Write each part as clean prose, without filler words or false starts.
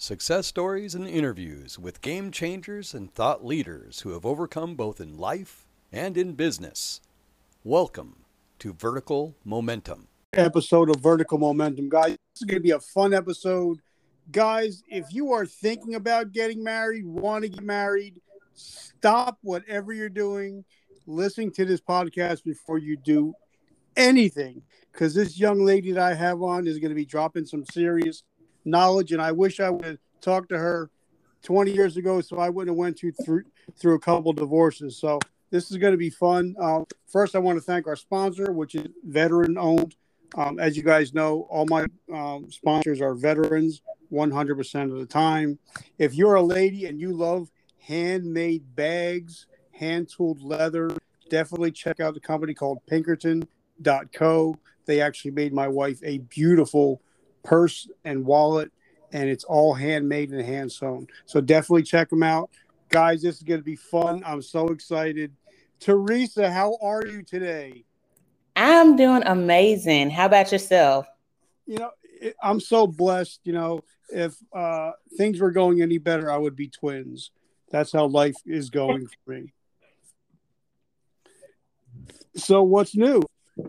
Success stories and interviews with game changers and thought leaders who have overcome both in life and in business. Welcome to Vertical Momentum. Episode of Vertical Momentum, guys. This is going to be a fun episode. Guys, if you are thinking about getting married, want to get married, stop whatever you're doing, listen to this podcast before you do anything, because this young lady that I have on is going to be dropping some serious knowledge, and I wish I would have talked to her 20 years ago so I wouldn't have went through a couple divorces. So this is going to be fun. First, I want to thank our sponsor, which is veteran-owned. As you guys know, all my sponsors are veterans 100% of the time. If you're a lady and you love handmade bags, hand-tooled leather, definitely check out the company called Pinkerton.co. They actually made my wife a beautiful purse and wallet, and it's all handmade and hand sewn. So definitely check them out. Guys, this is going to be fun. I'm so excited. Teresa, how are you today? I'm doing amazing. How about yourself? I'm so blessed. If things were going any better, I would be twins. That's how life is going for me. So what's new?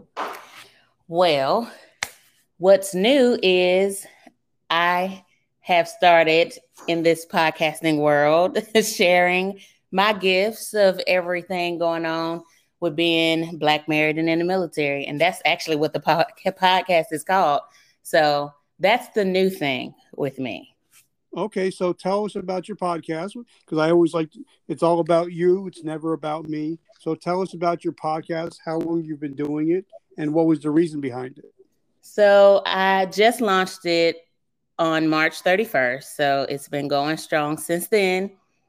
Well, what's new is I have started in this podcasting world sharing my gifts of everything going on with being Black, married, and in the military. And that's actually what the podcast is called. So that's the new thing with me. Okay, so tell us about your podcast, because I always it's all about you. It's never about me. So tell us about your podcast, how long you've been doing it, and what was the reason behind it? So I just launched it on March 31st. So it's been going strong since then.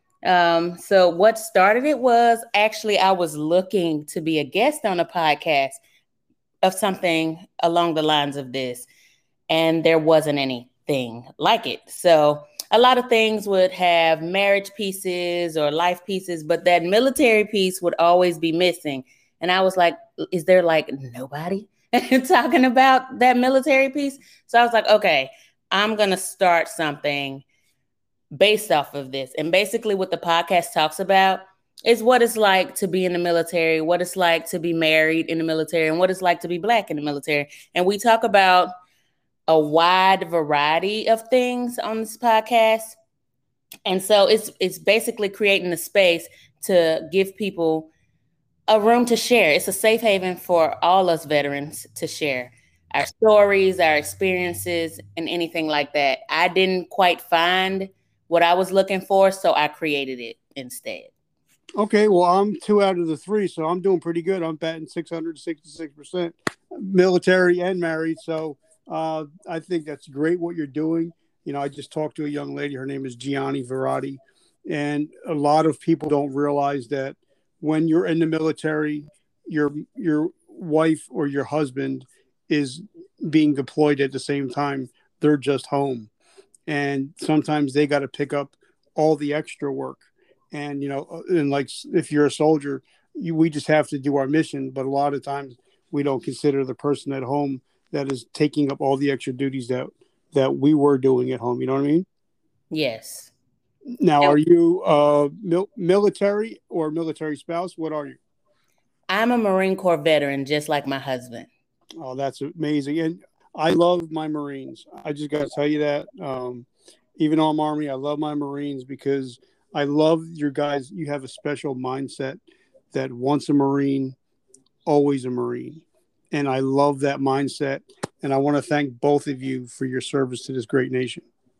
So what started it was actually I was looking to be a guest on a podcast of something along the lines of this, and there wasn't anything like it. So a lot of things would have marriage pieces or life pieces, but that military piece would always be missing. And I was like, is there like nobody talking about that military piece? So I was like, okay, I'm going to start something based off of this. And basically what the podcast talks about is what it's like to be in the military, what it's like to be married in the military, and what it's like to be Black in the military. And we talk about a wide variety of things on this podcast. And so it's basically creating a space to give people a room to share. It's a safe haven for all us veterans to share our stories, our experiences, and anything like that. I didn't quite find what I was looking for, so I created it instead. Okay, well, I'm 2 out of the 3, so I'm doing pretty good. I'm batting 666%, military and married. So I think that's great what you're doing. I just talked to a young lady. Her name is Gianni Verratti. And a lot of people don't realize that when you're in the military, your wife or your husband is being deployed at the same time. They're just home. And sometimes they got to pick up all the extra work. And, and like if you're a soldier, we just have to do our mission. But a lot of times we don't consider the person at home that is taking up all the extra duties that we were doing at home. You know what I mean? Yes. Now, are you military or military spouse? What are you? I'm a Marine Corps veteran, just like my husband. Oh, that's amazing. And I love my Marines. I just got to tell you that. Even though I'm Army, I love my Marines because I love your guys. You have a special mindset that once a Marine, always a Marine. And I love that mindset. And I want to thank both of you for your service to this great nation.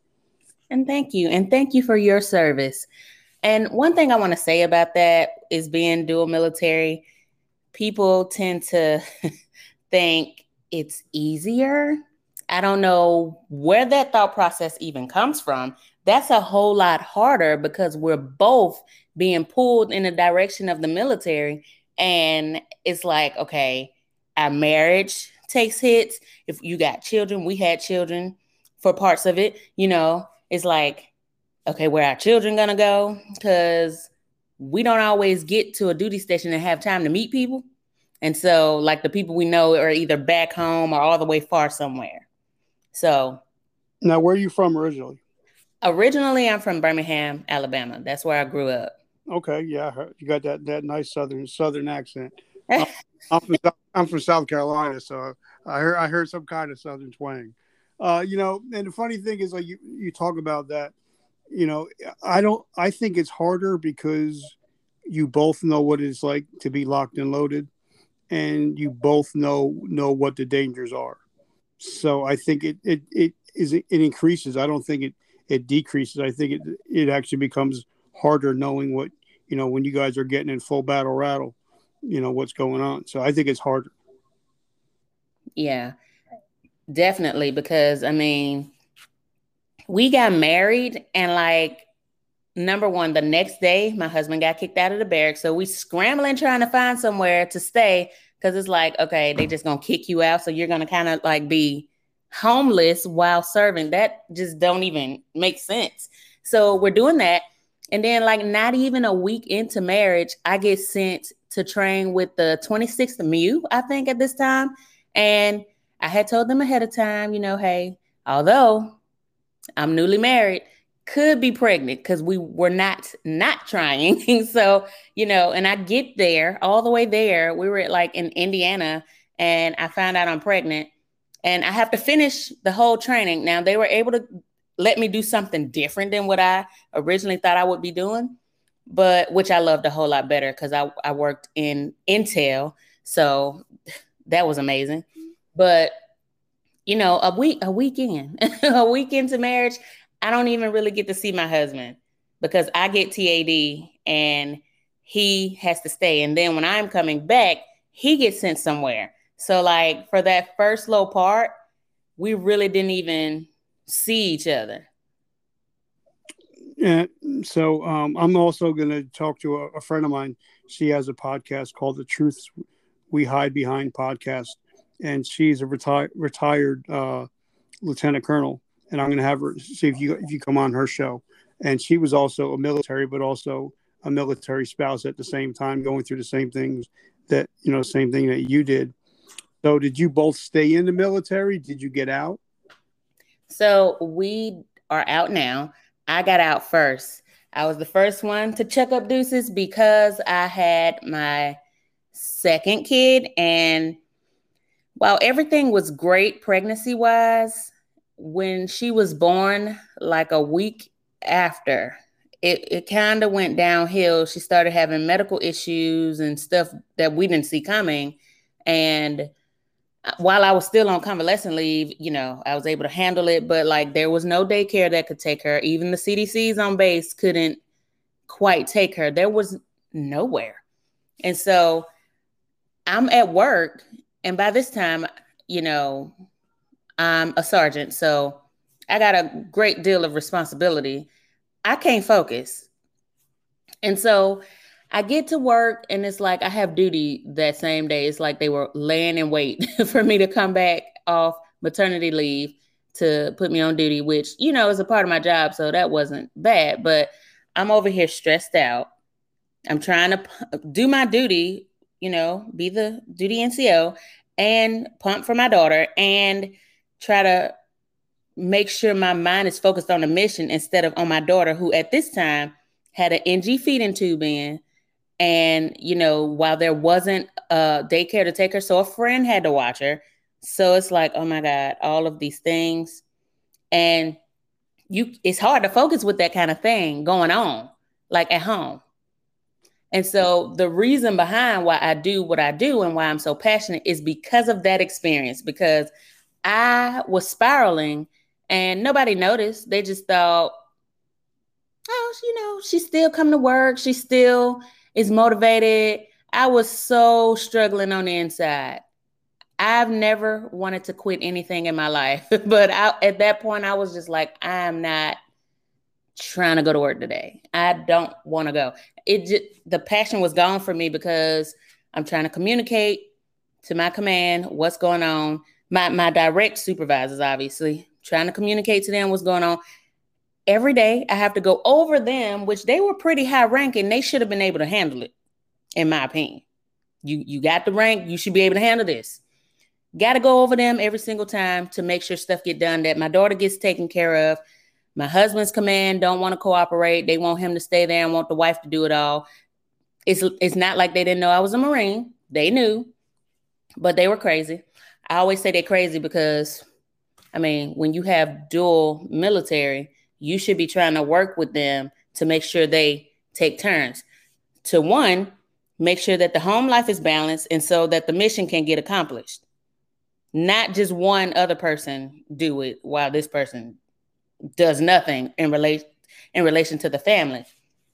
And thank you. And thank you for your service. And one thing I want to say about that is being dual military. People tend to think it's easier. I don't know where that thought process even comes from. That's a whole lot harder because we're both being pulled in the direction of the military. And it's like, okay, our marriage takes hits. If you got children, we had children for parts of it, it's like, okay, where our children gonna go? Because we don't always get to a duty station and have time to meet people. And so like the people we know are either back home or all the way far somewhere. So now, where are you from originally? Originally, I'm from Birmingham, Alabama. That's where I grew up. Okay, yeah, you got that nice southern accent. Uh, I'm from South Carolina, so I heard some kind of southern twang. And the funny thing is, like you talk about that. I think it's harder because you both know what it's like to be locked and loaded, and you both know what the dangers are. So I think it increases. I don't think it decreases. I think it actually becomes harder knowing what, when you guys are getting in full battle rattle, what's going on. So I think it's harder. Yeah, definitely. Because I mean, we got married and like, number one, the next day, my husband got kicked out of the barracks. So we scrambling trying to find somewhere to stay because it's like, okay, they just going to kick you out. So you're going to kind of like be homeless while serving. That just don't even make sense. So we're doing that. And then like not even a week into marriage, I get sent to train with the 26th MEU, I think at this time. And I had told them ahead of time, hey, although I'm newly married, could be pregnant because we were not trying. So, and I get there all the way there. We were like in Indiana and I found out I'm pregnant and I have to finish the whole training. Now they were able to let me do something different than what I originally thought I would be doing, but which I loved a whole lot better because I worked in Intel. So that was amazing. But a weekend, a week into marriage, I don't even really get to see my husband because I get TAD and he has to stay. And then when I'm coming back, he gets sent somewhere. So like for that first little part, we really didn't even see each other. Yeah. So I'm also going to talk to a friend of mine. She has a podcast called The Truth We Hide Behind podcast. And she's a retired lieutenant colonel. And I'm going to have her see if you come on her show. And she was also a military, but also a military spouse at the same time, going through the same things same thing that you did. So did you both stay in the military? Did you get out? So we are out now. I got out first. I was the first one to check up deuces because I had my second kid. And while everything was great pregnancy-wise, when she was born, like a week after, it kind of went downhill. She started having medical issues and stuff that we didn't see coming. And while I was still on convalescent leave, I was able to handle it, but like there was no daycare that could take her. Even the CDCs on base couldn't quite take her. There was nowhere. And so I'm at work. And by this time, I'm a sergeant. So I got a great deal of responsibility. I can't focus. And so I get to work and it's like I have duty that same day. It's like they were laying in wait for me to come back off maternity leave to put me on duty, which, is a part of my job. So that wasn't bad. But I'm over here stressed out. I'm trying to do my duty, be the duty NCO and pump for my daughter and try to make sure my mind is focused on the mission instead of on my daughter, who at this time had an NG feeding tube in. And, while there wasn't a daycare to take her, so a friend had to watch her. So it's like, oh my God, all of these things. And it's hard to focus with that kind of thing going on, like at home. And so the reason behind why I do what I do and why I'm so passionate is because of that experience, because I was spiraling and nobody noticed. They just thought, oh, she's still coming to work. She still is motivated. I was so struggling on the inside. I've never wanted to quit anything in my life. But at that point, I was just like, I'm not trying to go to work today. I don't want to go. The passion was gone for me because I'm trying to communicate to my command what's going on. My direct supervisors, obviously, trying to communicate to them what's going on. Every day I have to go over them, which they were pretty high ranking. They should have been able to handle it, in my opinion. You got the rank. You should be able to handle this. Got to go over them every single time to make sure stuff get done, that my daughter gets taken care of. My husband's command don't want to cooperate. They want him to stay there and want the wife to do it all. It's not like they didn't know I was a Marine. They knew, but they were crazy. I always say they're crazy because, I mean, when you have dual military, you should be trying to work with them to make sure they take turns. To one, make sure that the home life is balanced and so that the mission can get accomplished. Not just one other person do it while this person does nothing in relation to the family.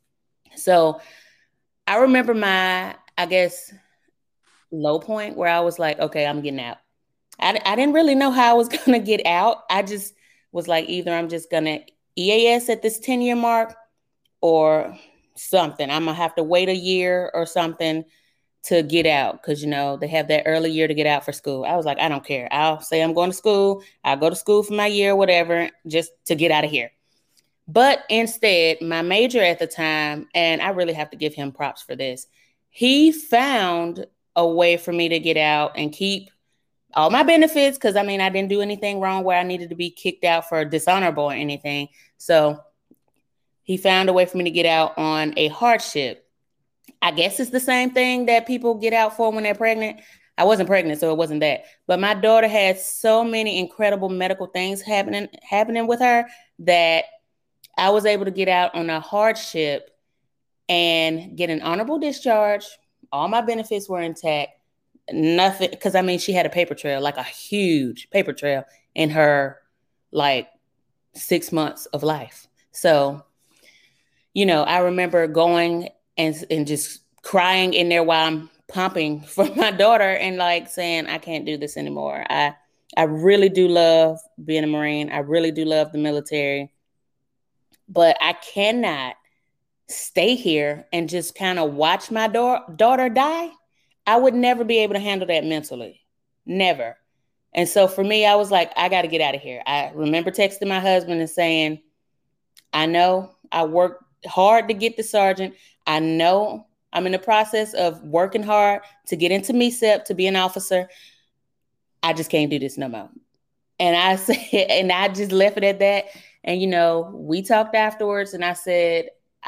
So I remember my, I guess, low point where I was like, okay, I'm getting out. I didn't really know how I was going to get out. I just was like, either I'm just going to EAS at this 10-year mark or something. I'm going to have to wait a year or something to get out because, you know, they have that early year to get out for school. I was like, I don't care. I'll say I'm going to school. I'll go to school for my year or whatever, just to get out of here. But instead, my major at the time, and I really have to give him props for this, he found a way for me to get out and keep all my benefits because, I mean, I didn't do anything wrong where I needed to be kicked out for dishonorable or anything. So he found a way for me to get out on a hardship. I guess it's the same thing that people get out for when they're pregnant. I wasn't pregnant, so it wasn't that. But my daughter had so many incredible medical things happening with her that I was able to get out on a hardship and get an honorable discharge. All my benefits were intact. Nothing, because I mean, she had a paper trail, like a huge paper trail in her like 6 months of life. So, you know, I remember going and just crying in there while I'm pumping for my daughter and like saying, I can't do this anymore. I really do love being a Marine. I really do love the military, but I cannot stay here and just kind of watch my daughter die. I would never be able to handle that mentally. Never. And so for me, I was like, I got to get out of here. I remember texting my husband and saying, I know I worked hard to get the sergeant. I know I'm in the process of working hard to get into MECEP, to be an officer. I just can't do this no more. And I said, and I just left it at that. And, you know, we talked afterwards and I said,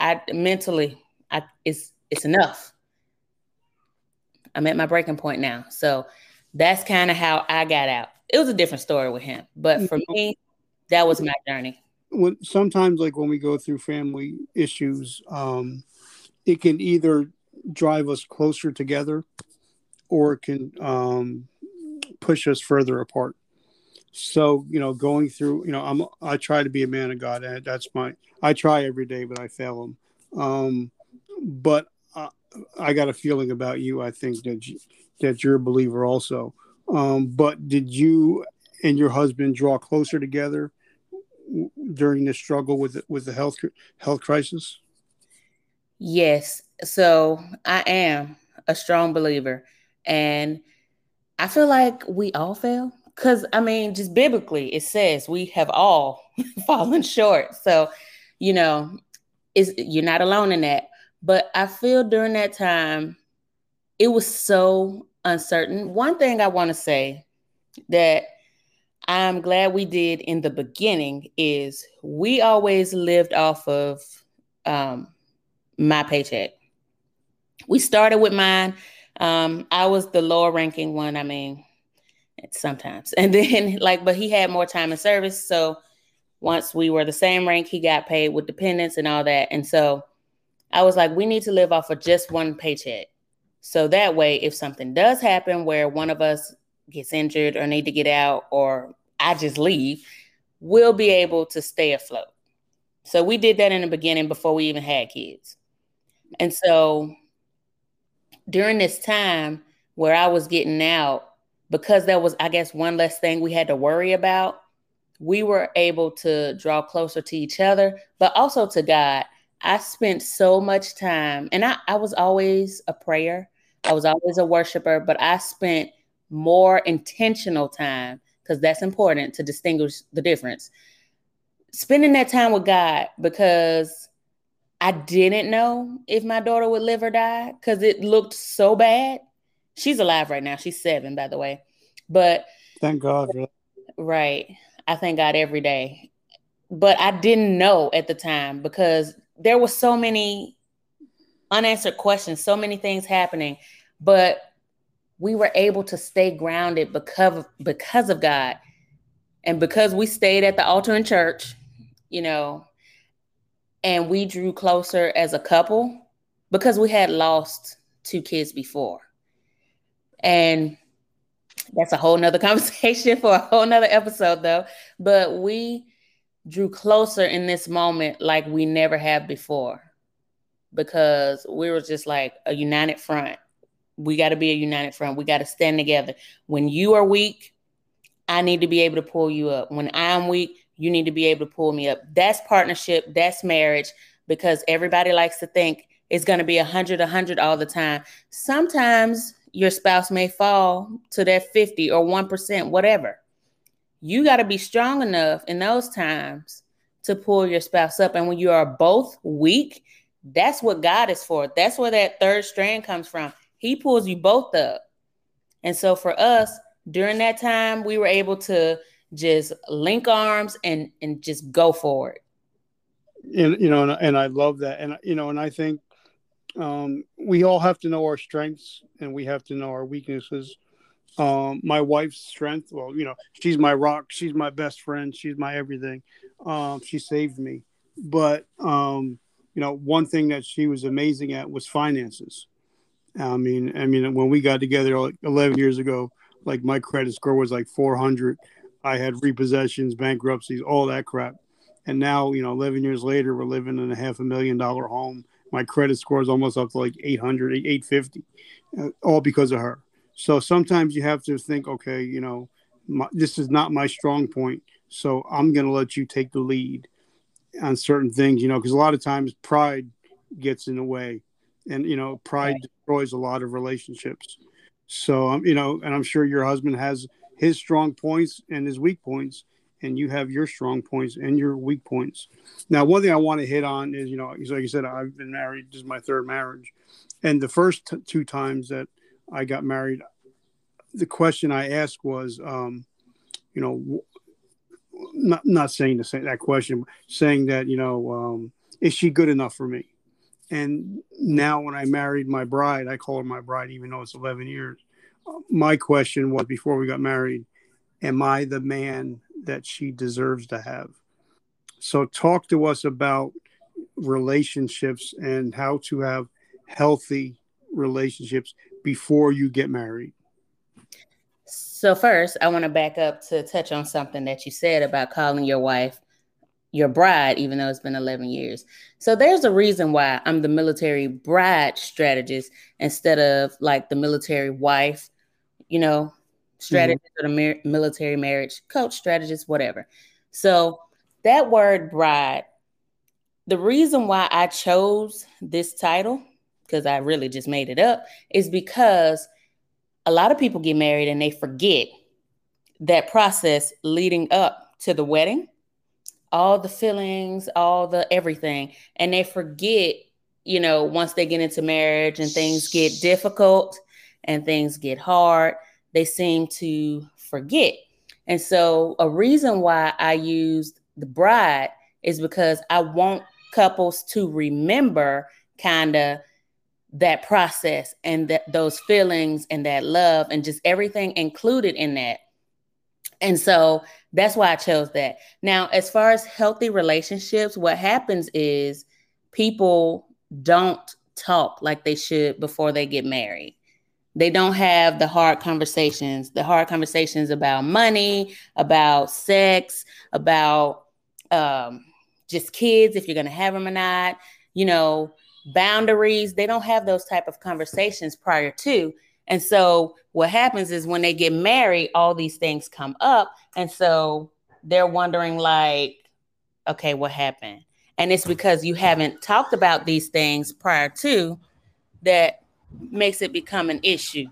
it's enough. I'm at my breaking point now. So that's kind of how I got out. It was a different story with him. But for me, that was my journey. Sometimes, like when we go through family issues, it can either drive us closer together or it can push us further apart. So, you know, going through, you know, I try to be a man of God. I try every day, but I fail him. But I got a feeling about you. I think that you're a believer also. But did you and your husband draw closer together during the struggle with the health crisis? Yes. So I am a strong believer, and I feel like we all fail. Because, I mean, just biblically, it says we have all fallen short. So, you know, you're not alone in that. But I feel during that time, it was so uncertain. One thing I want to say that I'm glad we did in the beginning is we always lived off of my paycheck. We started with mine. I was the lower ranking one. I mean, sometimes. And then but he had more time in service. So once we were the same rank, he got paid with dependents and all that. And so I was like, we need to live off of just one paycheck. So that way, if something does happen where one of us gets injured or need to get out or I just leave, we'll be able to stay afloat. So we did that in the beginning before we even had kids. And so during this time where I was getting out, because there was, I guess, one less thing we had to worry about, we were able to draw closer to each other, but also to God. I spent so much time, and I was always a prayer. I was always a worshiper, but I spent more intentional time, because that's important to distinguish the difference. Spending that time with God, because I didn't know if my daughter would live or die, because it looked so bad. She's alive right now. She's 7, by the way. But thank God for that. Right. I thank God every day. but I didn't know at the time because there were so many unanswered questions, so many things happening, but we were able to stay grounded because of God. And because we stayed at the altar in church, and we drew closer as a couple because we had lost 2 kids before. And that's a whole nother conversation for a whole nother episode though. But we drew closer in this moment like we never have before because we were just like a united front. We got to be a united front. We got to stand together. When you are weak, I need to be able to pull you up. When I'm weak, you need to be able to pull me up. That's partnership. That's marriage, because everybody likes to think it's going to be 100 all the time. Sometimes your spouse may fall to that 50 or 1%, whatever. You got to be strong enough in those times to pull your spouse up. And when you are both weak, that's what God is for. That's where that third strand comes from. He pulls you both up. And so for us, during that time, we were able to just link arms and just go for it. And I love that. And I think we all have to know our strengths and we have to know our weaknesses. My wife's strength, well, she's my rock. She's my best friend. She's my everything. She saved me. But, one thing that she was amazing at was finances. I mean, when we got together like 11 years ago, like my credit score was like 400. I had repossessions, bankruptcies, all that crap. And now, 11 years later, we're living in a $500,000 home. My credit score is almost up to like 800, 850, all because of her. So sometimes you have to think, okay, this is not my strong point. So I'm going to let you take the lead on certain things, because a lot of times pride gets in the way. And, pride destroys a lot of relationships. So, and I'm sure your husband has his strong points and his weak points, and you have your strong points and your weak points. Now, one thing I want to hit on is, like you said, I've been married. This is my third marriage. And the first 2 times that I got married, the question I asked was, not saying that question, but saying that, is she good enough for me? And now when I married my bride, I call her my bride, even though it's 11 years. My question was, before we got married, am I the man that she deserves to have? So talk to us about relationships and how to have healthy relationships before you get married. So first, I want to back up to touch on something that you said about calling your wife your bride, even though it's been 11 years. So there's a reason why I'm the military bride strategist instead of like the military wife, strategist or the military marriage coach strategist, whatever. So that word bride, the reason why I chose this title, because I really just made it up, is because a lot of people get married and they forget that process leading up to the wedding, all the feelings, all the everything. And they forget, once they get into marriage and things get difficult and things get hard, they seem to forget. And so a reason why I used the bride is because I want couples to remember kind of that process and those feelings and that love and just everything included in that. And so that's why I chose that. Now, as far as healthy relationships, what happens is people don't talk like they should before they get married. They don't have the hard conversations about money, about sex, about just kids, if you're going to have them or not, boundaries. They don't have those type of conversations prior to. And so what happens is when they get married, all these things come up. And so they're wondering like, okay, what happened? And it's because you haven't talked about these things prior to that makes it become an issue.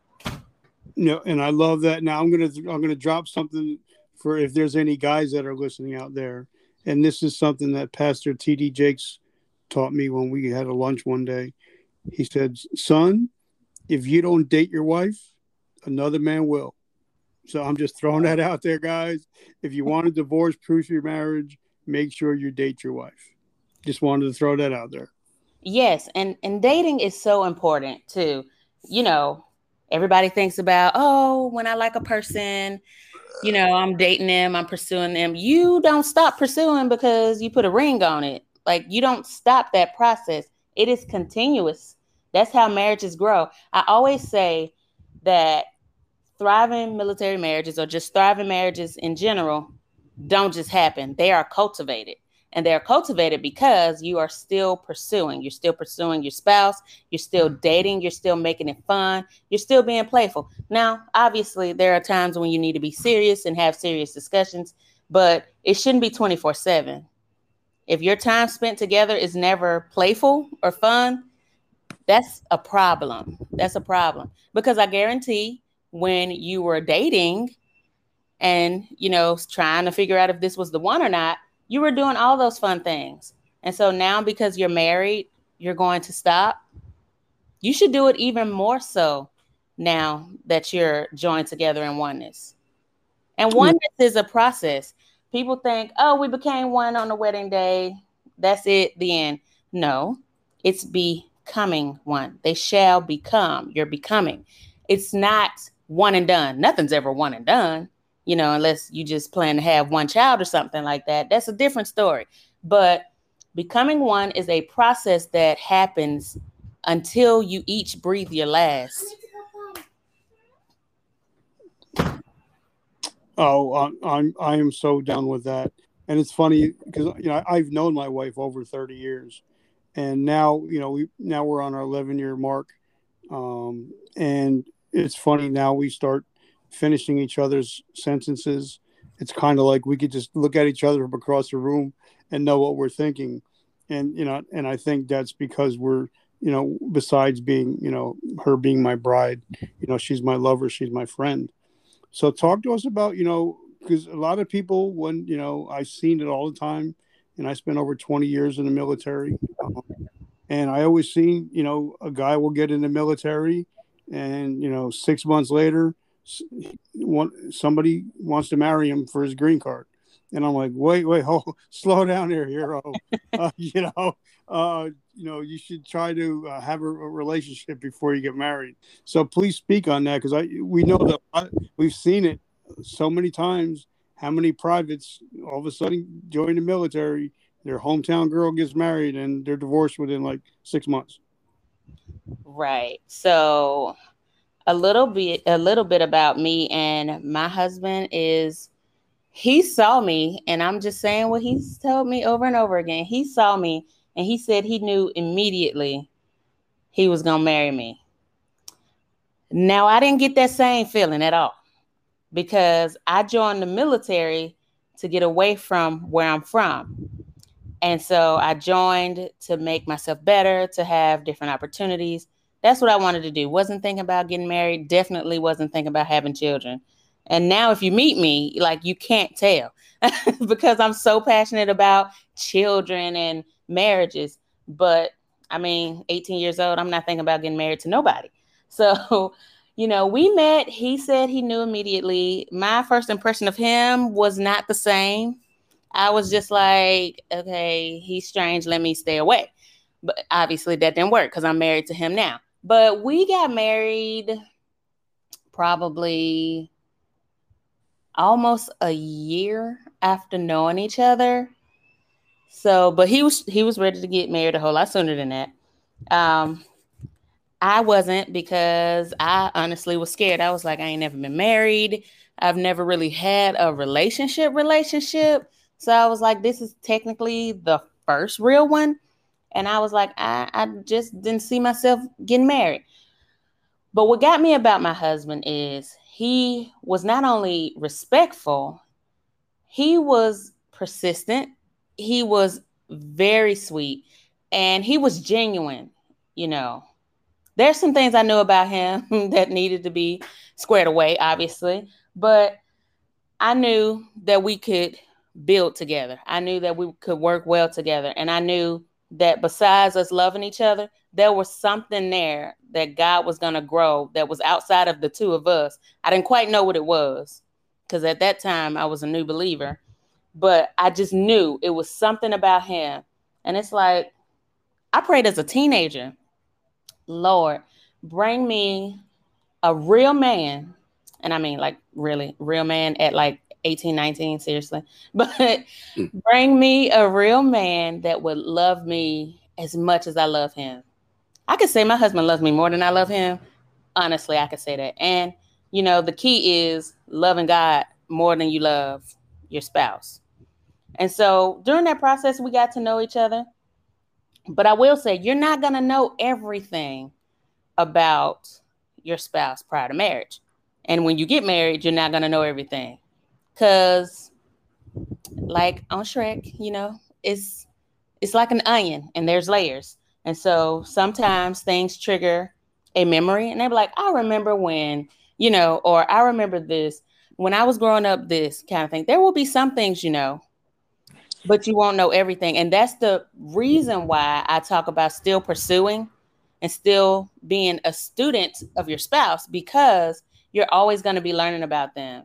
And I love that. Now I'm gonna drop something for if there's any guys that are listening out there. And this is something that Pastor T.D. Jakes taught me when we had a lunch one day. He said, son, if you don't date your wife, another man will. So I'm just throwing that out there, guys. If you want a divorce, proof your marriage, make sure you date your wife. Just wanted to throw that out there. Yes, and dating is so important too. You know, everybody thinks about, oh, when I like a person, I'm dating them, I'm pursuing them. You don't stop pursuing because you put a ring on it. Like, you don't stop that process. It is continuous. That's how marriages grow. I always say that thriving military marriages, or just thriving marriages in general, don't just happen. They are cultivated. And they're cultivated because you are still pursuing. You're still pursuing your spouse. You're still dating. You're still making it fun. You're still being playful. Now, obviously, there are times when you need to be serious and have serious discussions, but it shouldn't be 24/7. If your time spent together is never playful or fun, that's a problem. That's a problem. Because I guarantee when you were dating and, trying to figure out if this was the one or not, you were doing all those fun things. And so now, because you're married, you're going to stop. You should do it even more so now that you're joined together in oneness. And oneness is a process. People think, oh, we became one on the wedding day. That's it, the end. No, it's becoming one. They shall become. You're becoming. It's not one and done. Nothing's ever one and done. Unless you just plan to have one child or something like that. That's a different story. But becoming one is a process that happens until you each breathe your last. Oh, I am so down with that. And it's funny because I've known my wife over 30 years, and now we're on our 11-year mark, and it's funny now we start finishing each other's sentences. It's kind of like we could just look at each other from across the room and know what we're thinking. And, and I think that's because we're, besides being, her being my bride, she's my lover, she's my friend. So talk to us about, because a lot of people, when, I've seen it all the time, and I spent over 20 years in the military. And I always see, a guy will get in the military and, 6 months later, somebody wants to marry him for his green card, and I'm like, wait, slow down here, hero. You should try to have a relationship before you get married. So please speak on that, because we know that we've seen it so many times. How many privates all of a sudden join the military, their hometown girl gets married, and they're divorced within like 6 months. Right. So a little bit about me and my husband is, he saw me, and I'm just saying what he's told me over and over again. He saw me and he said he knew immediately he was going to marry me. Now, I didn't get that same feeling at all, because I joined the military to get away from where I'm from. And so I joined to make myself better, to have different opportunities. That's what I wanted to do. Wasn't thinking about getting married. Definitely wasn't thinking about having children. And now if you meet me, like, you can't tell because I'm so passionate about children and marriages. But I mean, 18 years old, I'm not thinking about getting married to nobody. So, we met. He said he knew immediately. My first impression of him was not the same. I was just like, okay, he's strange. Let me stay away. But obviously that didn't work because I'm married to him now. But we got married probably almost a year after knowing each other. So, but he was ready to get married a whole lot sooner than that. I wasn't, because I honestly was scared. I was like, I ain't never been married. I've never really had a relationship. So I was like, this is technically the first real one. And I was like, I just didn't see myself getting married. But what got me about my husband is he was not only respectful, he was persistent. He was very sweet, and he was genuine. There's some things I knew about him that needed to be squared away, obviously, but I knew that we could build together. I knew that we could work well together. And I knew that besides us loving each other, there was something there that God was going to grow that was outside of the two of us. I didn't quite know what it was, because at that time I was a new believer. but I just knew it was something about him. And it's like, I prayed as a teenager, Lord, bring me a real man. And I mean, like, really, real man at like 18, 19, seriously. But bring me a real man that would love me as much as I love him. I could say my husband loves me more than I love him. Honestly, I could say that. And, the key is loving God more than you love your spouse. And so during that process, we got to know each other. But I will say, you're not going to know everything about your spouse prior to marriage. And when you get married, you're not going to know everything. Because, like on Shrek, it's like an onion and there's layers. And so sometimes things trigger a memory and they're like, I remember when, or I remember this when I was growing up, this kind of thing. There will be some things, but you won't know everything. And that's the reason why I talk about still pursuing and still being a student of your spouse, because you're always going to be learning about them.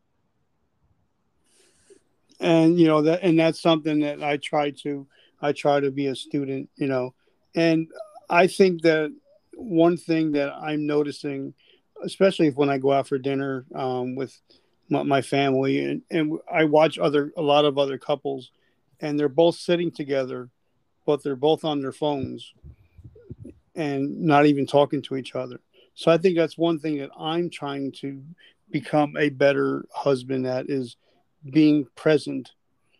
And that's something that I try to be a student, and I think that one thing that I'm noticing, especially when I go out for dinner with my family, and I watch a lot of other couples, and they're both sitting together, but they're both on their phones and not even talking to each other. So I think that's one thing that I'm trying to become a better husband at, is being present.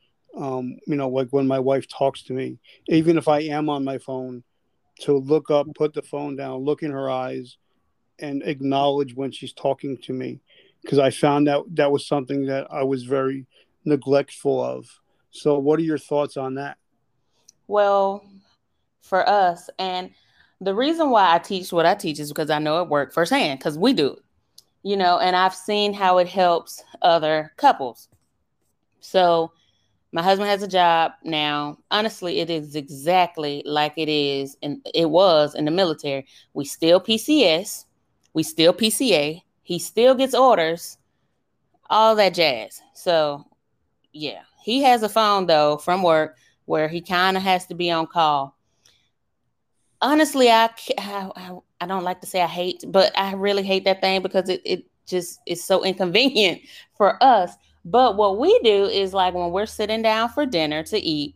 Like when my wife talks to me, even if I am on my phone, to look up, put the phone down, look in her eyes, and acknowledge when she's talking to me. Because I found out that was something that I was very neglectful of. So what are your thoughts on that? Well, for us, and the reason why I teach what I teach is because I know it worked firsthand, because we do it, and I've seen how it helps other couples. So my husband has a job now. Honestly, it is exactly like it was in the military. We still PCS, we still PCA, he still gets orders, all that jazz. So yeah, he has a phone though from work where he kind of has to be on call. Honestly, I don't like to say I hate, but I really hate that thing, because it just is so inconvenient for us. But what we do is, like, when we're sitting down for dinner to eat,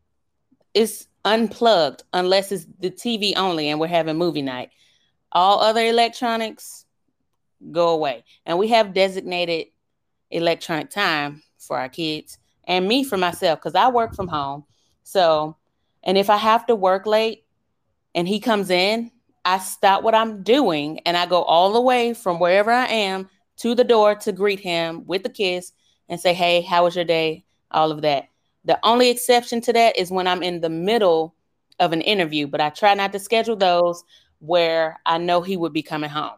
it's unplugged unless it's the TV only and we're having movie night. All other electronics go away. And we have designated electronic time for our kids and me for myself, because I work from home. So, and if I have to work late and he comes in, I stop what I'm doing and I go all the way from wherever I am to the door to greet him with a kiss and say, hey, how was your day? All of that. The only exception to that is when I'm in the middle of an interview, but I try not to schedule those where I know he would be coming home.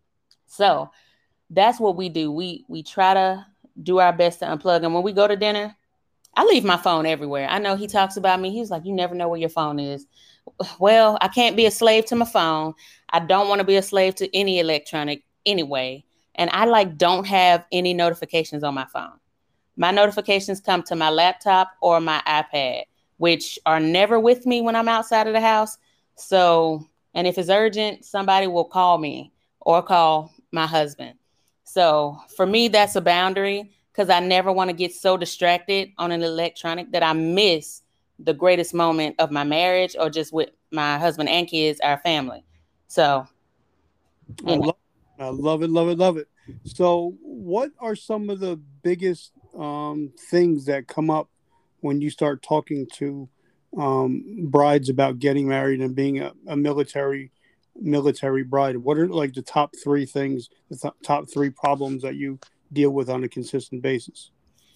So that's what we do. We try to do our best to unplug. And when we go to dinner, I leave my phone everywhere. I know he talks about me. He's like, you never know where your phone is. Well, I can't be a slave to my phone. I don't want to be a slave to any electronic anyway. And I don't have any notifications on my phone. My notifications come to my laptop or my iPad, which are never with me when I'm outside of the house. So, and if it's urgent, somebody will call me or call my husband. So for me, that's a boundary, because I never want to get so distracted on an electronic that I miss the greatest moment of my marriage, or just with my husband and kids, our family. So, I love it, love it, love it. So what are some of the biggest things that come up when you start talking to brides about getting married and being a military bride? What are like the top three things, the top three problems that you deal with on a consistent basis?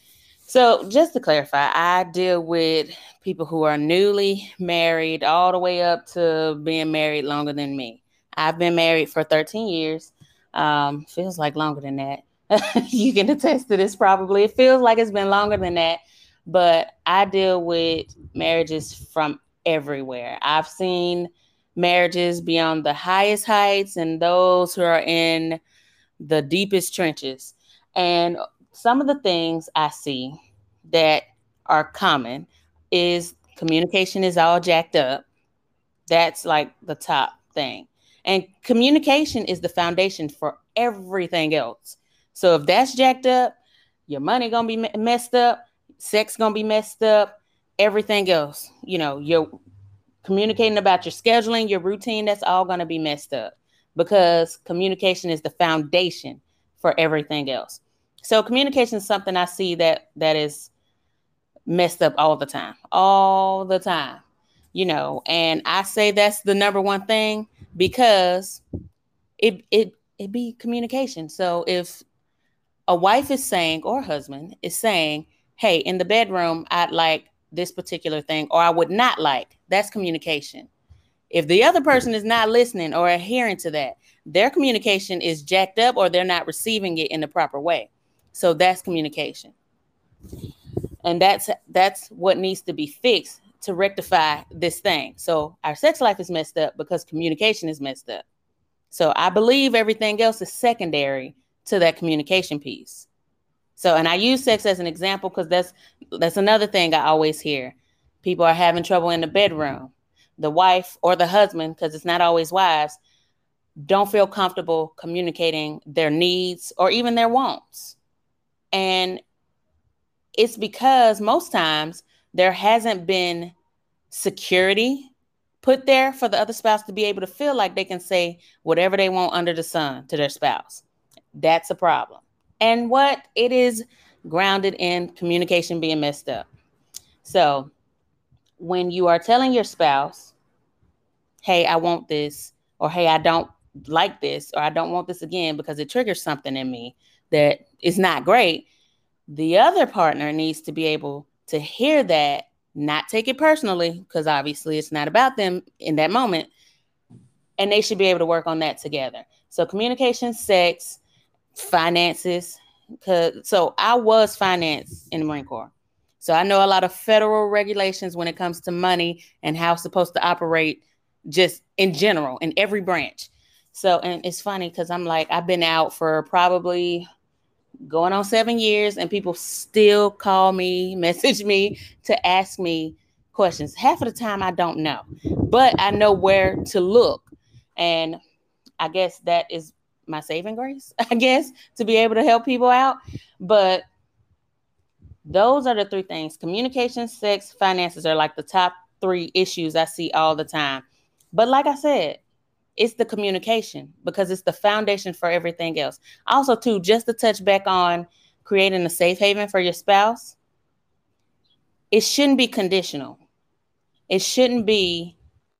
So just to clarify, I deal with people who are newly married all the way up to being married longer than me. I've been married for 13 years. Feels like longer than that. You can attest to this probably. It feels like it's been longer than that. But I deal with marriages from everywhere. I've seen marriages beyond the highest heights and those who are in the deepest trenches. And some of the things I see that are common is communication is all jacked up. That's like the top thing. And communication is the foundation for everything else. So if that's jacked up, your money gonna be messed up, sex gonna be messed up, everything else, you're communicating about your scheduling, your routine, that's all gonna be messed up because communication is the foundation for everything else. So communication is something I see that is messed up all the time, and I say that's the number one thing because it be communication. So if a wife is saying, or a husband is saying, hey, in the bedroom, I'd like this particular thing, or I would not like, that's communication. If the other person is not listening or adhering to that, their communication is jacked up or they're not receiving it in the proper way. So that's communication. And that's what needs to be fixed to rectify this thing. So our sex life is messed up because communication is messed up. So I believe everything else is secondary to that communication piece. So, and I use sex as an example because that's another thing I always hear. People are having trouble in the bedroom. The wife or the husband, because it's not always wives, don't feel comfortable communicating their needs or even their wants. And it's because most times there hasn't been security put there for the other spouse to be able to feel like they can say whatever they want under the sun to their spouse. That's a problem. And what it is grounded in communication being messed up. So when you are telling your spouse, hey, I want this, or hey, I don't like this, or I don't want this again because it triggers something in me that is not great, the other partner needs to be able to hear that, not take it personally, because obviously it's not about them in that moment, and they should be able to work on that together. So communication, sex, finances. So I was finance in the Marine Corps. So I know a lot of federal regulations when it comes to money and how it's supposed to operate just in general in every branch. So, and it's funny because I'm like, I've been out for probably going on 7 years and people still call me, message me to ask me questions. Half of the time I don't know, but I know where to look. And I guess that is my saving grace, I guess, to be able to help people out. But those are the three things. Communication, sex, finances are like the top three issues I see all the time. But like I said, it's the communication because it's the foundation for everything else. Also, too, just to touch back on creating a safe haven for your spouse, it shouldn't be conditional. It shouldn't be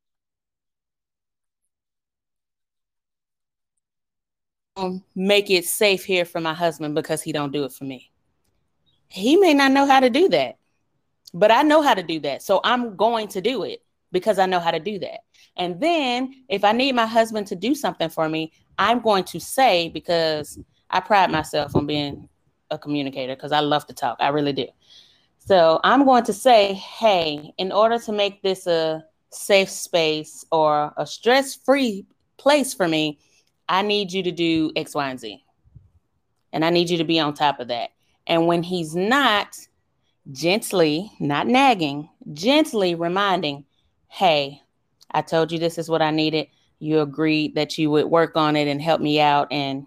make it safe here for my husband because he don't do it for me. He may not know how to do that, but I know how to do that. So I'm going to do it because I know how to do that. And then if I need my husband to do something for me, I'm going to say, because I pride myself on being a communicator because I love to talk. I really do. So I'm going to say, hey, in order to make this a safe space or a stress-free place for me, I need you to do X, Y, and Z. And I need you to be on top of that. And when he's not, gently, not nagging, gently reminding, hey, I told you this is what I needed. You agreed that you would work on it and help me out and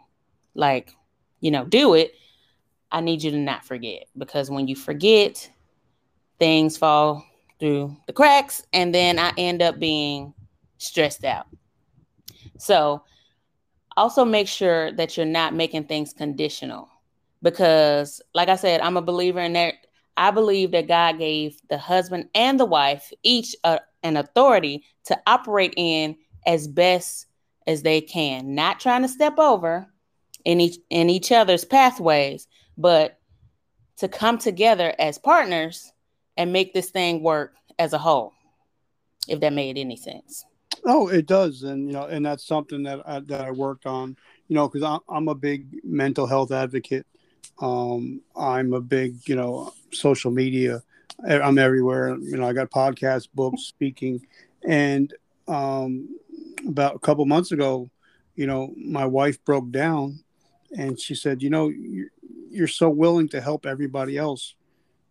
do it. I need you to not forget, because when you forget, things fall through the cracks and then I end up being stressed out. So also make sure that you're not making things conditional, because like I said, I'm a believer in that. I believe that God gave the husband and the wife each an authority to operate in as best as they can, not trying to step over in each other's pathways, but to come together as partners and make this thing work as a whole, if that made any sense. Oh, it does. And, and that's something that I worked on, because I'm a big mental health advocate. I'm a big, social media. I'm everywhere. I got podcasts, books, speaking. And about a couple months ago, my wife broke down and she said, you're so willing to help everybody else.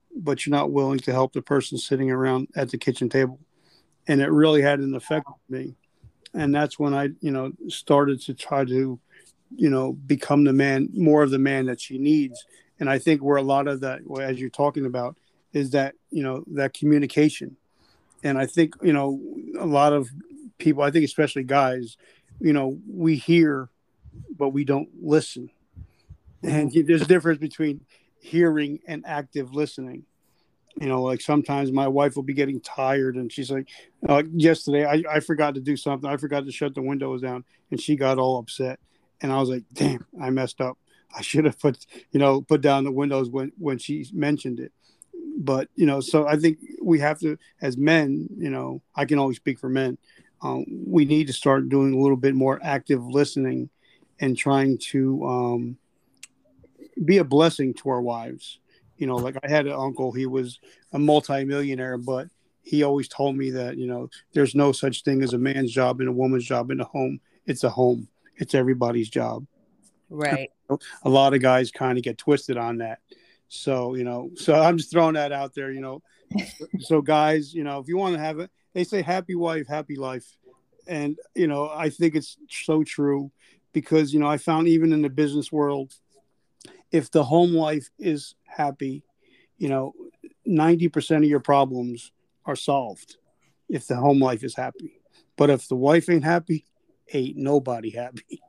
but you're not willing to help the person sitting around at the kitchen table. And it really had an effect on me. And that's when I, started to try to, become more of the man that she needs. And I think where a lot of that, as you're talking about, is that, that communication. And I think, a lot of people, I think especially guys, we hear, but we don't listen. And there's a difference between hearing and active listening. Like sometimes my wife will be getting tired and she's like, yesterday I forgot to do something. I forgot to shut the windows down, and she got all upset. And I was like, damn, I messed up. I should have put down the windows when she mentioned it. But, so I think we have to, as men, I can only speak for men. We need to start doing a little bit more active listening and trying to be a blessing to our wives. Like I had an uncle, he was a multimillionaire, but he always told me that, there's no such thing as a man's job and a woman's job in a home. It's a home. It's everybody's job. Right. A lot of guys kind of get twisted on that. So, so I'm just throwing that out there, So guys, if you want to have it, they say happy wife, happy life. And, I think it's so true because, I found even in the business world, if the home life is happy, 90% of your problems are solved if the home life is happy. But if the wife ain't happy, ain't nobody happy.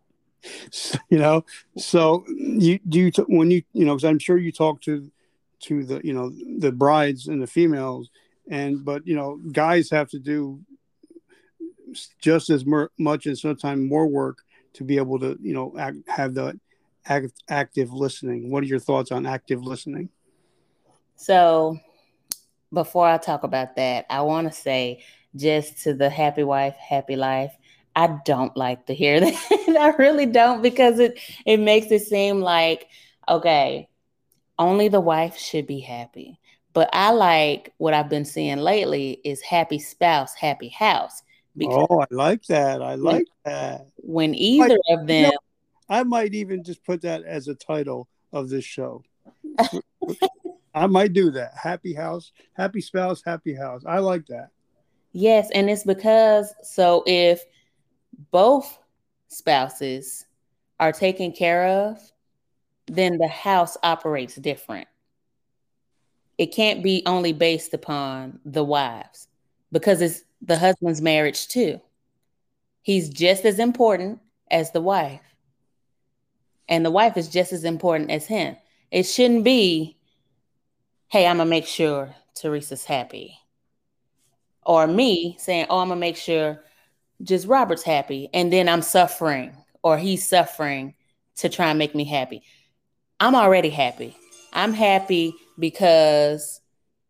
So you do when because I'm sure you talk to the the brides and the females, but guys have to do just as much and sometimes more work to be able to have the active listening. What are your thoughts on active listening? So before I talk about that, I want to say just to the happy wife, happy life, I don't like to hear that. I really don't, because it makes it seem like, okay, only the wife should be happy. But I like what I've been seeing lately is happy spouse, happy house. I like that. I like that. When either of them... I might even just put that as a title of this show. I might do that. Happy house, happy spouse, happy house. I like that. Yes, and it's because, so if both spouses are taken care of, then the house operates different. It can't be only based upon the wives, because it's the husband's marriage too. He's just as important as the wife. And the wife is just as important as him. It shouldn't be, hey, I'm going to make sure Teresa's happy. Or me saying, I'm going to make sure just Robert's happy. And then I'm suffering, or he's suffering to try and make me happy. I'm already happy. I'm happy because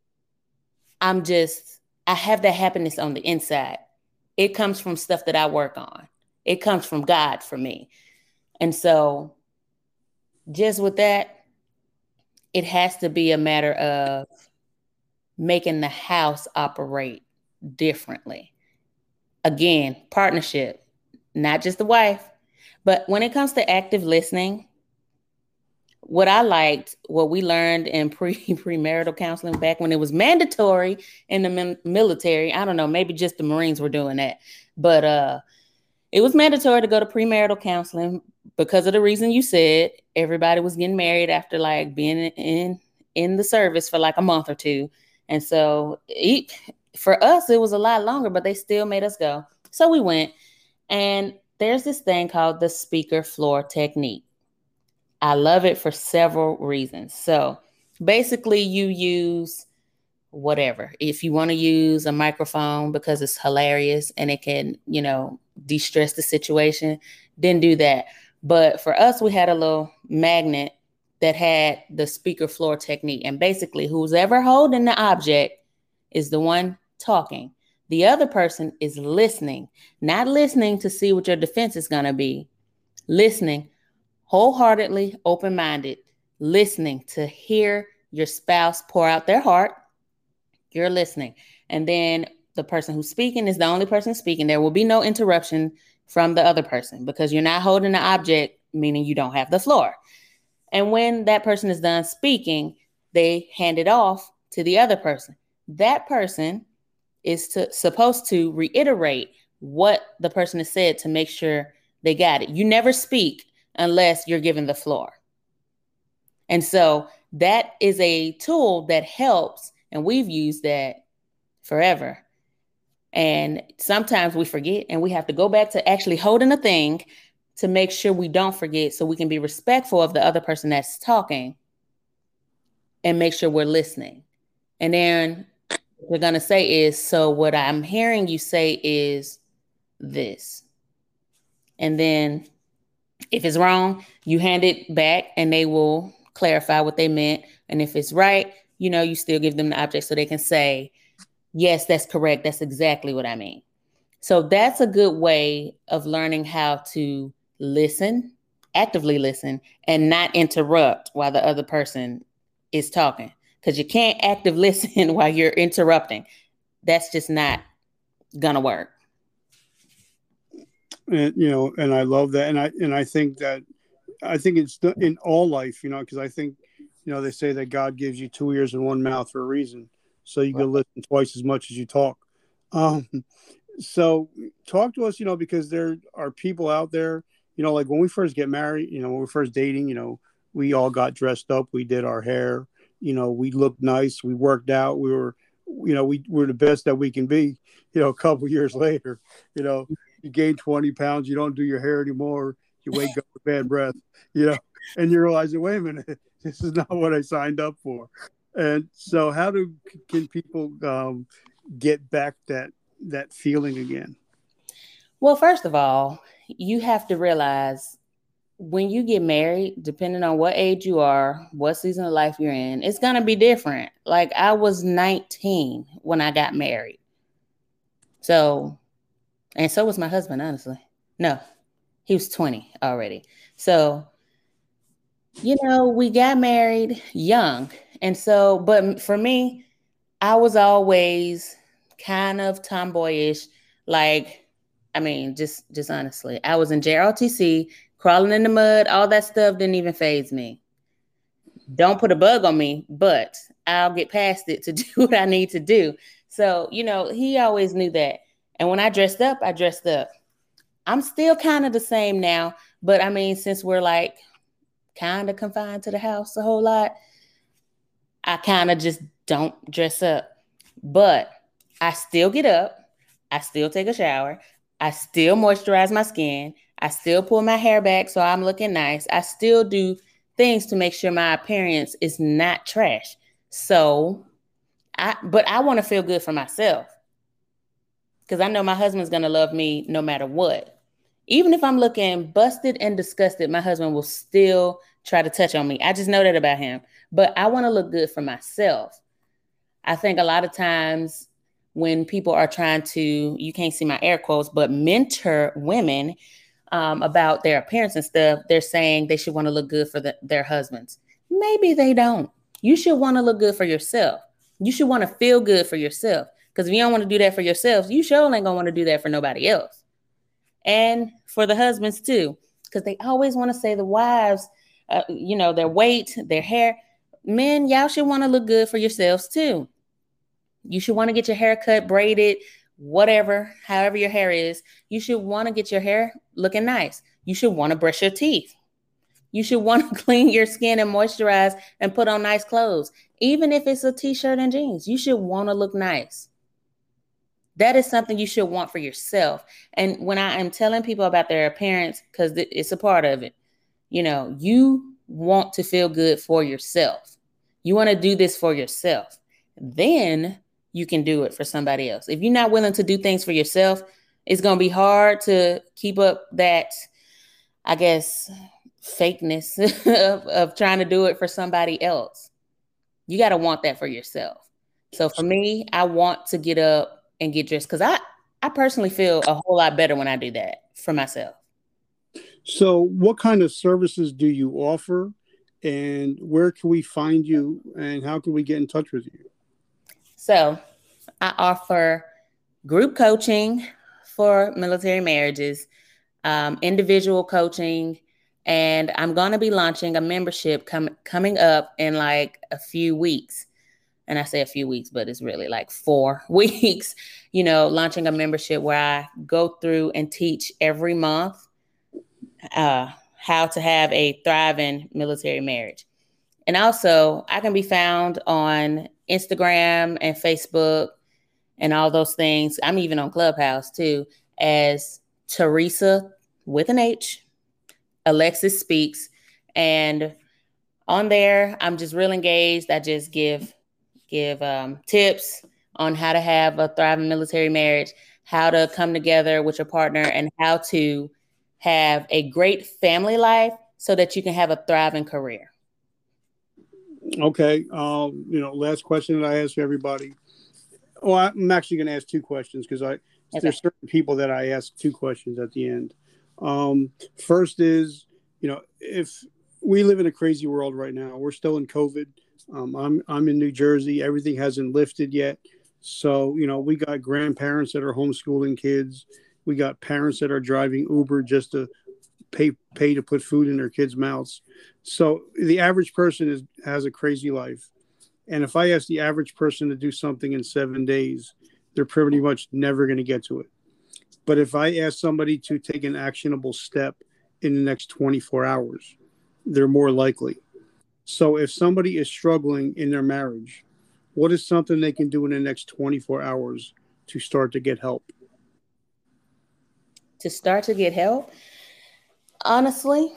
I have that happiness on the inside. It comes from stuff that I work on. It comes from God for me. And so just with that, it has to be a matter of making the house operate differently. Again, partnership, not just the wife. But when it comes to active listening, what I liked, what we learned in premarital counseling back when it was mandatory in the military, I don't know, maybe just the Marines were doing that. But it was mandatory to go to premarital counseling because of the reason you said. Everybody was getting married after like being in the service for like a month or two. And so for us, it was a lot longer, but they still made us go. So we went, and there's this thing called the speaker floor technique. I love it for several reasons. So basically you use whatever. If you want to use a microphone because it's hilarious and it can, de-stress the situation, then do that. But for us, we had a little magnet that had the speaker floor technique. And basically who's ever holding the object is the one talking. The other person is listening, not listening to see what your defense is going to be, listening wholeheartedly, open-minded, listening to hear your spouse pour out their heart. You're listening. And then the person who's speaking is the only person speaking. There will be no interruption from the other person because you're not holding the object, meaning you don't have the floor. And when that person is done speaking, they hand it off to the other person. That person is supposed to reiterate what the person has said to make sure they got it. You never speak unless you're given the floor. And so that is a tool that helps, and we've used that forever. And sometimes we forget, and we have to go back to actually holding a thing to make sure we don't forget, so we can be respectful of the other person that's talking and make sure we're listening. And then what we're going to say is, so what I'm hearing you say is this. And then if it's wrong, you hand it back and they will clarify what they meant. And if it's right, you still give them the object so they can say, yes, that's correct. That's exactly what I mean. So that's a good way of learning how to listen, actively listen, and not interrupt while the other person is talking. Because you can't active listen while you're interrupting. That's just not gonna work. And and I love that, and I think it's in all life, because I think they say that God gives you 2 ears and 1 mouth for a reason, so you can listen twice as much as you talk. So talk to us, because there are people out there, like when we first get married, when we first dating, we all got dressed up, we did our hair, we looked nice, we worked out, we were the best that we can be. A couple years later, you gain 20 pounds, you don't do your hair anymore, you wake up with bad breath, and you realize, wait a minute, this is not what I signed up for. And so how can people get back that feeling again? Well, first of all, you have to realize when you get married, depending on what age you are, what season of life you're in, it's going to be different. Like I was 19 when I got married. So was my husband, honestly. No, he was 20 already. So, we got married young. And so, but for me, I was always kind of tomboyish. Like, just honestly, I was in JROTC, crawling in the mud, all that stuff didn't even faze me. Don't put a bug on me, but I'll get past it to do what I need to do. So, he always knew that. And when I dressed up, I dressed up. I'm still kind of the same now, but since we're like kind of confined to the house a whole lot, I kind of just don't dress up. But I still get up. I still take a shower. I still moisturize my skin. I still pull my hair back so I'm looking nice. I still do things to make sure my appearance is not trash. So, but I want to feel good for myself. Because I know my husband's going to love me no matter what. Even if I'm looking busted and disgusted, my husband will still try to touch on me. I just know that about him. But I want to look good for myself. I think a lot of times when people are trying to, you can't see my air quotes, but mentor women about their appearance and stuff, they're saying they should want to look good for their husbands. Maybe they don't. You should want to look good for yourself. You should want to feel good for yourself. Because if you don't want to do that for yourselves, you sure ain't going to want to do that for nobody else. And for the husbands too, because they always want to say the wives, their weight, their hair. Men, y'all should want to look good for yourselves too. You should want to get your hair cut, braided, whatever, however your hair is. You should want to get your hair looking nice. You should want to brush your teeth. You should want to clean your skin and moisturize and put on nice clothes. Even if it's a t-shirt and jeans, you should want to look nice. That is something you should want for yourself. And when I am telling people about their appearance, because it's a part of it, you want to feel good for yourself. You want to do this for yourself. Then you can do it for somebody else. If you're not willing to do things for yourself, it's going to be hard to keep up that, I guess, fakeness of trying to do it for somebody else. You got to want that for yourself. So for me, I want to get up and get dressed because I personally feel a whole lot better when I do that for myself. So what kind of services do you offer, and where can we find you, and how can we get in touch with you? So I offer group coaching for military marriages, individual coaching, and I'm going to be launching a membership coming up in like a few weeks. and I say a few weeks, but it's really like 4 weeks, launching a membership where I go through and teach every month how to have a thriving military marriage. And also, I can be found on Instagram and Facebook and all those things. I'm even on Clubhouse too, as Teresa with an H, Alexis Speaks. And on there, I'm just real engaged. I just give tips on how to have a thriving military marriage, how to come together with your partner, and how to have a great family life so that you can have a thriving career. Okay. Last question that I ask everybody. Oh, I'm actually going to ask 2 questions because there's certain people that I ask 2 questions at the end. First is, if we live in a crazy world right now, we're still in COVID. I'm in New Jersey. Everything hasn't lifted yet. So, we got grandparents that are homeschooling kids. We got parents that are driving Uber just to pay to put food in their kids' mouths. So the average person has a crazy life. And if I ask the average person to do something in 7 days, they're pretty much never going to get to it. But if I ask somebody to take an actionable step in the next 24 hours, they're more likely. So if somebody is struggling in their marriage, what is something they can do in the next 24 hours to start to get help? To start to get help? Honestly,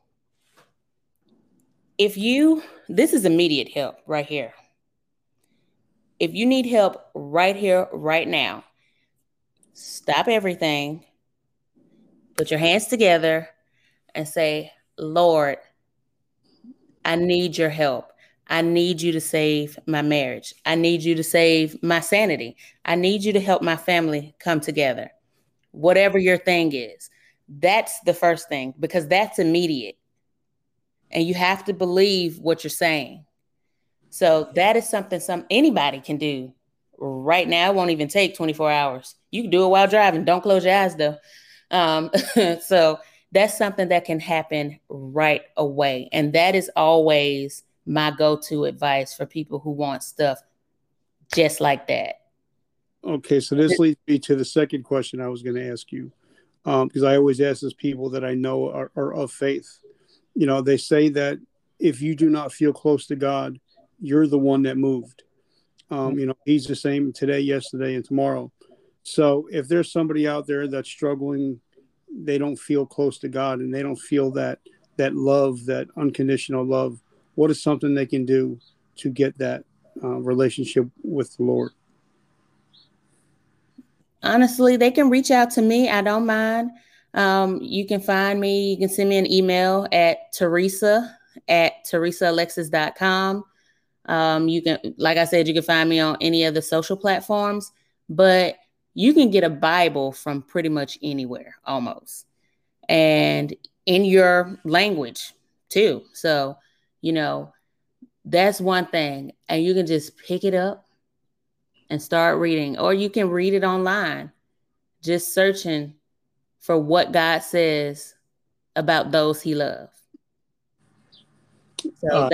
this is immediate help right here. If you need help right here, right now, stop everything, put your hands together and say, Lord, I need your help. I need you to save my marriage. I need you to save my sanity. I need you to help my family come together. Whatever your thing is, that's the first thing, because that's immediate. And you have to believe what you're saying. So that is something anybody can do right now. It won't even take 24 hours. You can do it while driving. Don't close your eyes though. So that's something that can happen right away. And that is always my go-to advice for people who want stuff just like that. Okay, so this leads me to the second question I was going to ask you, because I always ask this people that I know are of faith. They say that if you do not feel close to God, you're the one that moved. He's the same today, yesterday, and tomorrow. So if there's somebody out there that's struggling, they don't feel close to God and they don't feel that love, that unconditional love, what is something they can do to get that relationship with the Lord? Honestly, they can reach out to me. I don't mind. You can find me. You can send me an email at teresa@teresaalexis.com. You can, like I said, you can find me on any of the social platforms, but you can get a Bible from pretty much anywhere almost, and in your language too. So, that's one thing. And you can just pick it up and start reading, or you can read it online, just searching for what God says about those he loves. So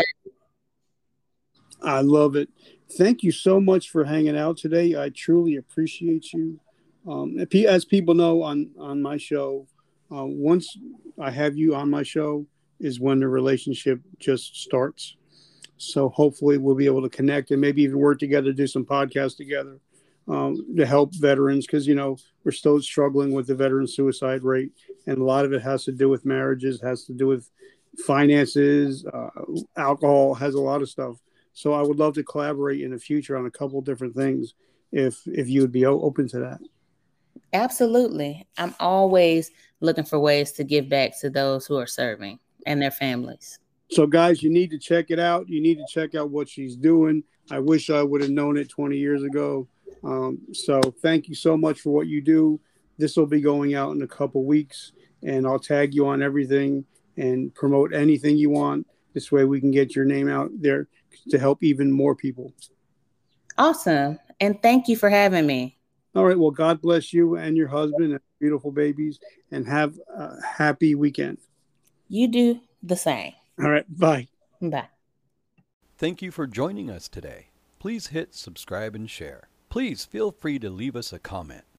I love it. Thank you so much for hanging out today. I truly appreciate you. As people know on my show, once I have you on my show is when the relationship just starts. So hopefully we'll be able to connect and maybe even work together, do some podcasts together to help veterans, because, we're still struggling with the veteran suicide rate. And a lot of it has to do with marriages, has to do with finances, alcohol, has a lot of stuff. So I would love to collaborate in the future on a couple different things if you would be open to that. Absolutely. I'm always looking for ways to give back to those who are serving and their families. So guys, you need to check it out. You need to check out what she's doing. I wish I would have known it 20 years ago. So thank you so much for what you do. This will be going out in a couple weeks, and I'll tag you on everything and promote anything you want. This way we can get your name out there to help even more people. Awesome. And thank you for having me. All right. Well, God bless you and your husband and beautiful babies, and have a happy weekend. You do the same. All right. Bye. Bye. Thank you for joining us today. please hit subscribe and share. Please feel free to leave us a comment.